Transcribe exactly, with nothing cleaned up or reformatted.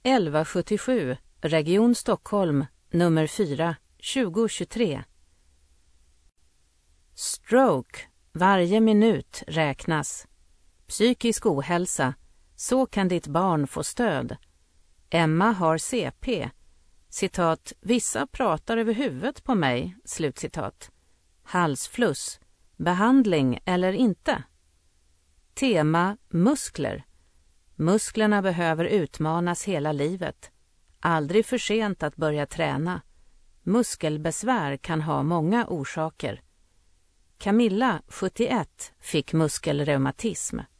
elva sjuttiosju, Region Stockholm, nummer fyra, tjugo tjugotre. Stroke, varje minut räknas. Psykisk ohälsa, så kan ditt barn få stöd. Emma har C P. Citat, vissa pratar över huvudet på mig, slutcitat. Halsfluss, behandling eller inte? Tema, muskler. Musklerna behöver utmanas hela livet. Aldrig för sent att börja träna. Muskelbesvär kan ha många orsaker. Camilla, sjuttioett, fick muskelreumatism.